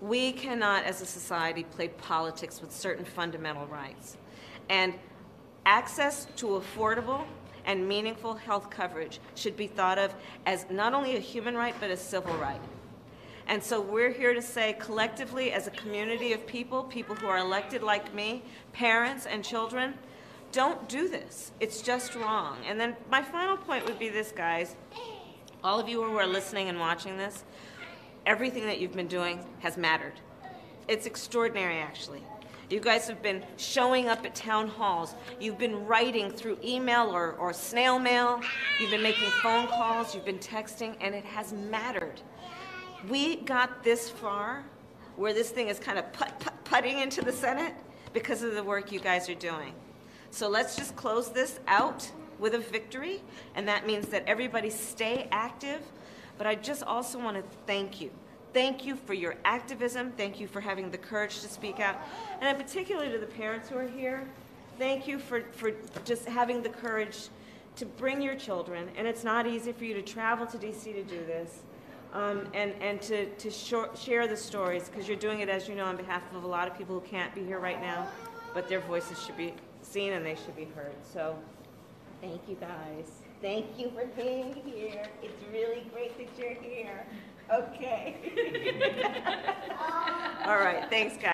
We cannot, as a society, play politics with certain fundamental rights. And access to affordable and meaningful health coverage should be thought of as not only a human right, but a civil right. And so we're here to say collectively as a community of people, people who are elected like me, parents and children, don't do this. It's just wrong. And then my final point would be this, guys. All of you who are listening and watching this, everything that you've been doing has mattered. It's extraordinary, actually. You guys have been showing up at town halls. You've been writing through email or snail mail. You've been making phone calls. You've been texting, and it has mattered. We got this far, where this thing is kind of putting into the Senate because of the work you guys are doing. So let's just close this out with a victory, and that means that everybody stay active. But I just also want to thank you. Thank you for your activism. Thank you for having the courage to speak out. And in particular to the parents who are here, thank you for just having the courage to bring your children. And it's not easy for you to travel to DC to do this. And to share the stories, because you're doing it, as you know, on behalf of a lot of people who can't be here right now, but their voices should be seen and they should be heard. So thank you, guys. Thank you for being here. It's really great that you're here. Okay. All right, thanks, guys.